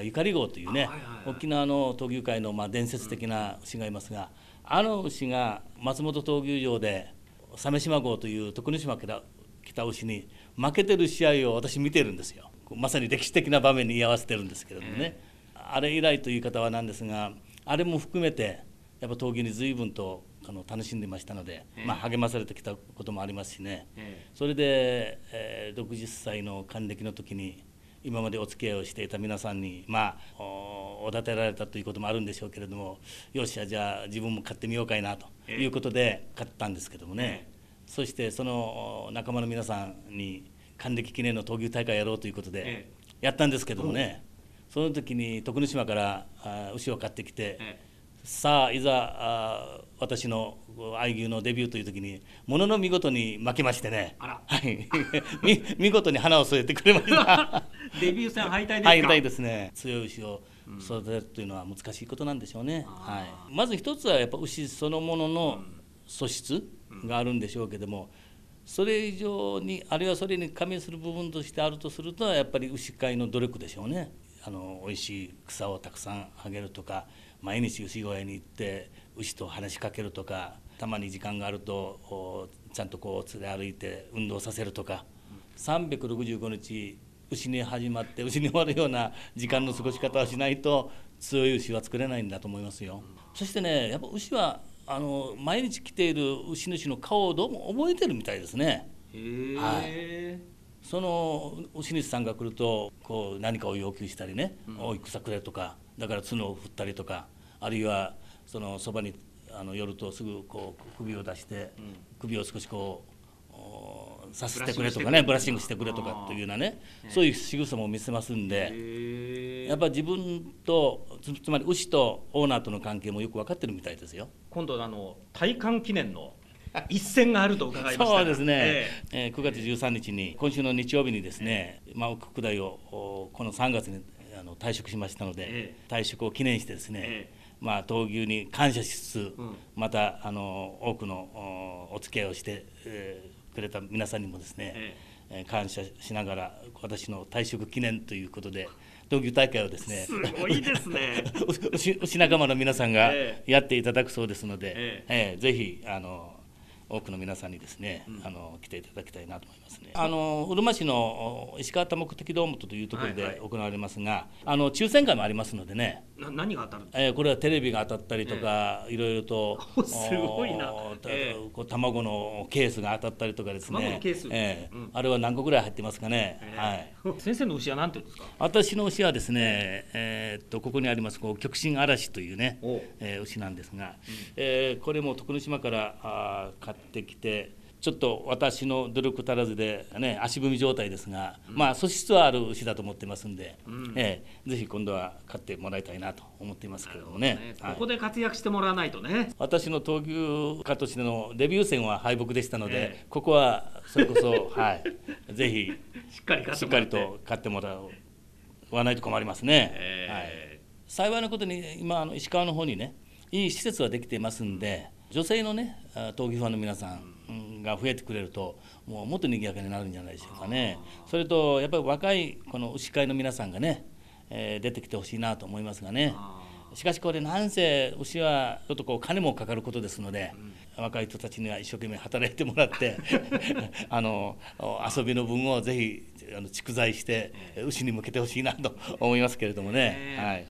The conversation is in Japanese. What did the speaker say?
ゆかり号というね、沖縄の闘牛界の伝説的な牛がいますが、あの牛が松本闘牛場で鮫島号という徳之島から来た牛に負けてる試合を私見てるんですよ。まさに歴史的な場面に居合わせてるんですけれどもね、あれ以来という言い方はなんですが、あれも含めてやっぱ闘牛に随分と楽しんでましたので、励まされてきたこともありますしね、それで、60歳の還暦の時に今までお付き合いをしていた皆さんにおだてられたということもあるんでしょうけれども、よしじゃあ自分も買ってみようかいなということで買ったんですけどもね、そしてその仲間の皆さんに還暦記念の闘牛大会やろうということでやったんですけどもね、その時に徳之島から牛を買ってきて、さあいざ私の愛牛のデビューという時にものの見事に負けましてね、見事に花を添えてくれましたデビュー戦敗退ですか？ 敗退ですね。強い牛を育てるというのは難しいことなんでしょうね。まず一つはやっぱ牛そのものの素質があるんでしょうけども、それ以上にあるいはそれに加味する部分としてあるとすると、やっぱり牛飼いの努力でしょうね。おいしい草をたくさんあげるとか、毎日牛小屋に行って牛と話しかけるとか、たまに時間があるとちゃんと連れ歩いて運動させるとか、365日牛に始まって牛に終わるような時間の過ごし方をしないと強い牛は作れないんだと思いますよ。そしてね、やっぱ牛は毎日来ている牛主の顔をどうも覚えてるみたいですね。その牛主さんが来ると何かを要求したりね、おい草くれとか、だから角を振ったりとか、あるいはそばに寄るとすぐ首を出して、首を少しさせてくれとかね、ブラッシングしてくれとかというようなね、そういう仕草も見せますんで、やっぱ自分とつまり牛とオーナーとの関係もよく分かってるみたいですよ。 今度戴冠記念の一戦があると伺いました。 そうですね、9月13日に今週の日曜日にですね、奥久大をこの3月に退職しましたので、退職を記念してですね、闘牛に感謝しつつ、また多くのお付き合いをしてくれた皆さんにもですね、感謝しながら私の退職記念ということで闘牛大会をですね、 すごいですね牛仲間の皆さんがやっていただくそうですので、ぜひ多くの皆さんにですね、来ていただきたいなと思いますね。うるま市の石川多目的ドームというところで行われますが、抽選会もありますのでね。 何が当たるんですか？ これはテレビが当たったりとか、いろいろとすごいな、 卵のケースが当たったりとかですね。 卵のケース、 あれは何個ぐらい入ってますかね。 先生の牛は何て言うんですか？ 私の牛はですね、ここにあります極真嵐というね、牛なんですが、これも徳之島から買ってきて、ちょっと私の努力足らずで、ね、足踏み状態ですが、素質はある牛だと思ってますんで、ぜひ今度は買ってもらいたいなと思っていますけれどもね。 ここで活躍してもらわないとね。 私の闘牛家としてのデビュー戦は敗北でしたので、ここはそれこそ、ぜひしっかりと買ってもらわないと困りますね。幸いなことに今石川の方にね、いい施設ができていますんで、女性のね闘牛ファンの皆さんが増えてくれると、もっと賑やかになるんじゃないでしょうかね。それとやっぱり若いこの牛飼いの皆さんがね、出てきてほしいなと思いますがね。しかしこれなんせ牛はちょっと金もかかることですので、若い人たちには一生懸命働いてもらって遊びの分をぜひ蓄財して牛に向けてほしいなと思いますけれどもね。